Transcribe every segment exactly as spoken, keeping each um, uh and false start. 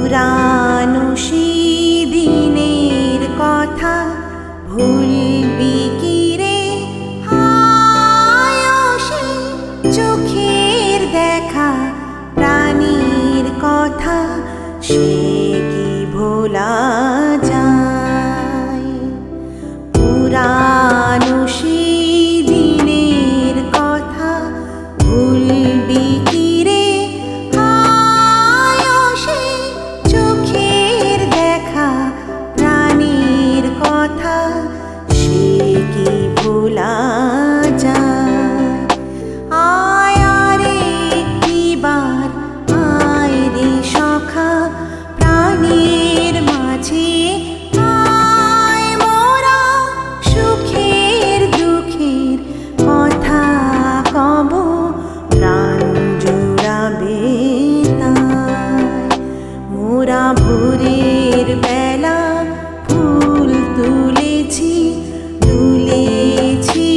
পুরানো সেই দিনের কথা ভুলবি কি রে? হায় সে চোখের দেখা প্রাণীর কথা সে কি ভোলা যায়? পুরানো সেই দিনের কথা ভুলবি কি রে? হায় সে চোখের দেখা প্রাণীর কথা সে কি ভোলা যায়? আয় রে কিবার আয় রে সখা প্রাণীর মাঝে আয় মোরা সুখের দুঃখের কথা কব প্রাণ জুড়াবে তাই। মোরা ভোরের বেলা ফুল তুলেছি তুলেছি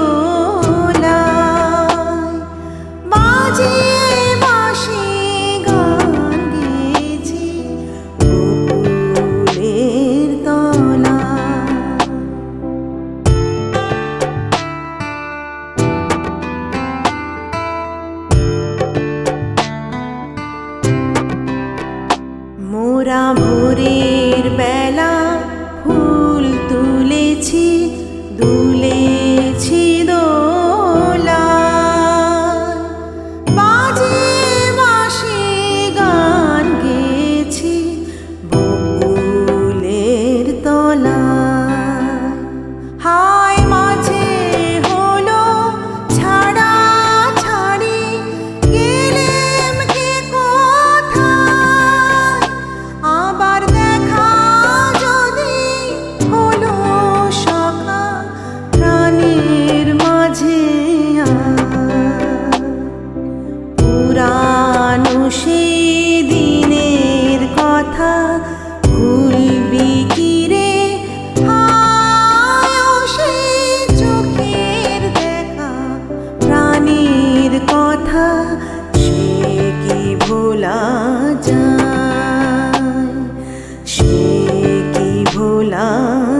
দোলায়, বাজিয়ে বাঁশি গান গেয়েছি বকুলের তলায়। মোরা ভোরের বেলা ফুল তুলেছি দুলেছি দোলায়, বাজিয়ে বাঁশি গান গেয়েছি বকুলের তলায়। হায় মাঝে হলো ছাড়া ছাড়ি গেলেম কে কোথায়, আবার দেখা যদি হলো সখা প্রাণের মাঝে আয়। পুরানো সেই দিনের কথা ভুলবি কি রে? হায় সে চোখের দেখা প্রাণীর কথা সে কি ভোলা যায়? সে কি ভোলা